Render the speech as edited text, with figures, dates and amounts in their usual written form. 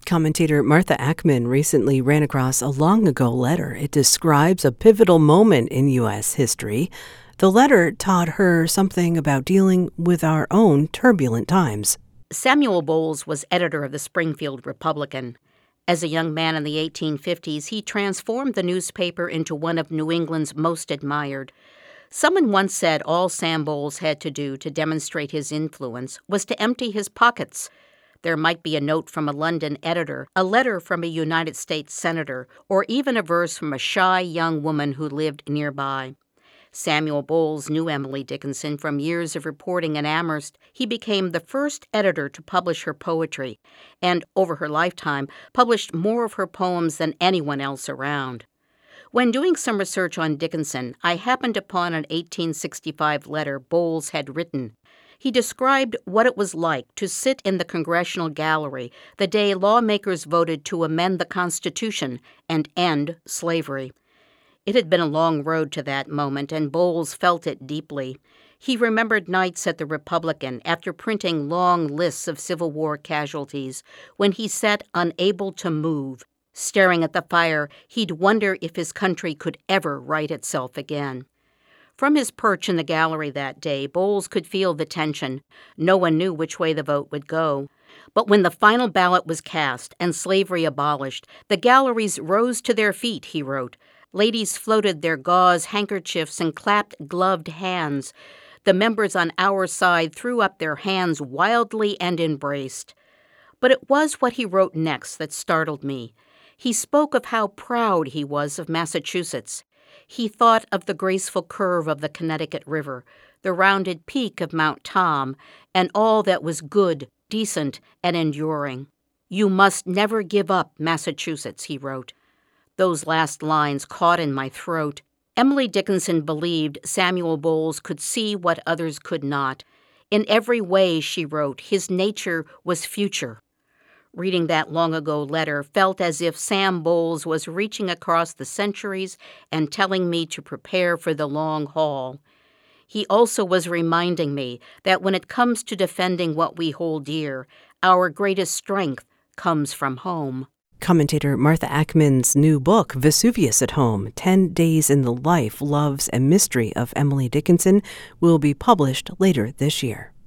Commentator Martha Ackman recently ran across a long-ago letter. It describes a pivotal moment in U.S. history. The letter taught her something about dealing with our own turbulent times. Samuel Bowles was editor of the Springfield Republican. As a young man in the 1850s, he transformed the newspaper into one of New England's most admired. Someone once said all Sam Bowles had to do to demonstrate his influence was to empty his pockets. There might be a note from a London editor, a letter from a United States senator, or even a verse from a shy young woman who lived nearby. Samuel Bowles knew Emily Dickinson from years of reporting in Amherst. He became the first editor to publish her poetry, and over her lifetime published more of her poems than anyone else around. When doing some research on Dickinson, I happened upon an 1865 letter Bowles had written. He described what it was like to sit in the Congressional Gallery the day lawmakers voted to amend the Constitution and end slavery. It had been a long road to that moment, and Bowles felt it deeply. He remembered nights at the Republican after printing long lists of Civil War casualties, when he sat unable to move. Staring at the fire, he'd wonder if his country could ever right itself again. From his perch in the gallery that day, Bowles could feel the tension. No one knew which way the vote would go. But when the final ballot was cast and slavery abolished, the galleries rose to their feet, he wrote. Ladies floated their gauze handkerchiefs and clapped gloved hands. The members on our side threw up their hands wildly and embraced. But it was what he wrote next that startled me. He spoke of how proud he was of Massachusetts. He thought of the graceful curve of the Connecticut River, the rounded peak of Mount Tom, and all that was good, decent, and enduring. You must never give up Massachusetts, he wrote. Those last lines caught in my throat. Emily Dickinson believed Samuel Bowles could see what others could not. In every way, she wrote, his nature was future. Reading that long-ago letter felt as if Sam Bowles was reaching across the centuries and telling me to prepare for the long haul. He also was reminding me that when it comes to defending what we hold dear, our greatest strength comes from home. Commentator Martha Ackman's new book, Vesuvius at Home, 10 Days in the Life, Loves, and Mystery of Emily Dickinson, will be published later this year.